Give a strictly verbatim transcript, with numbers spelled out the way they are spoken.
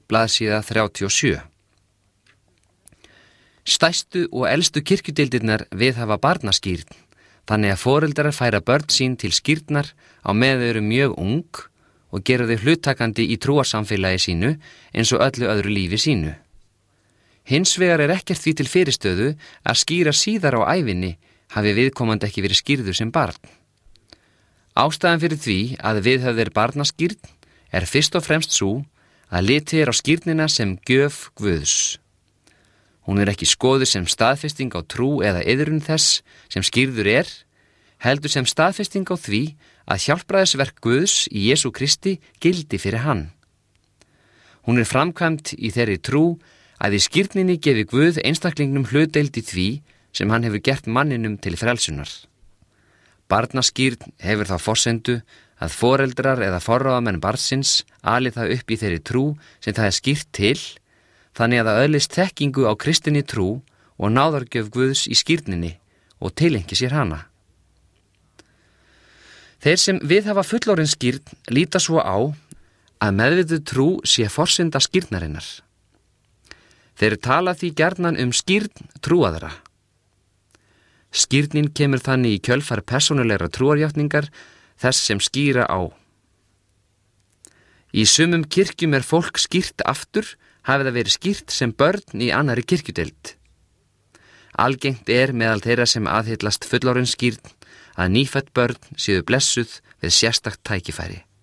blaðsíða þrjátíu og sjö. Stærstu og elstu kirkjudeildirnar viðhafa barnaskírn, þannig að foreldrar færa börn sín til skírnar á með þau eru mjög ung og gera þau hluttakandi í trúarsamfélagi sínu eins og öllu öðru lífi sínu. Hins vegar er ekkert því til fyrirstöðu að skíra síðar á ævinni hafi viðkomandi ekki verið skírður sem barn. Ástæðan fyrir því að viðhöfð er barnaskírn er fyrst og fremst sú að litið er á skírnina sem gjöf Guðs. Hún er ekki skoðuð sem staðfesting á trú eða iðrun þess sem skírður er, heldur sem staðfesting á því að hjálpræðisverk Guðs í Jesú Kristi gildi fyrir hann. Hún er framkvæmd í þeirri trú að í skírninni gefi Guð einstaklingnum hlutdeild í því sem hann hefur gert manninum til frelsunar. Barnaskírn hefur þá forsendu að foreldrar eða forráðamenn barnsins ali það upp í þeirri trú sem það er skýrt til, þannig að það öðlist þekkingu á kristinni trú og náðargjöf Guðs í skírninni og tilengi sér hana. Þeir sem viðhafa fullorðins skírn líta svo á að meðvituð trú sé forsenda skírnarinnar. Þeir tala því gjarnan um skírn trúaðra. Skírnin kemur þannig í kjölfar persónulegra trúarjátningar þess sem skýra á. Í sumum kirkjum er fólk skýrt aftur, hafi það verið skýrt sem börn í annari kirkjudeild. Algengt er meðal þeirra sem aðhyllast fullorðins skírn að nýfædd börn séu blessuð við sérstakt tækifæri.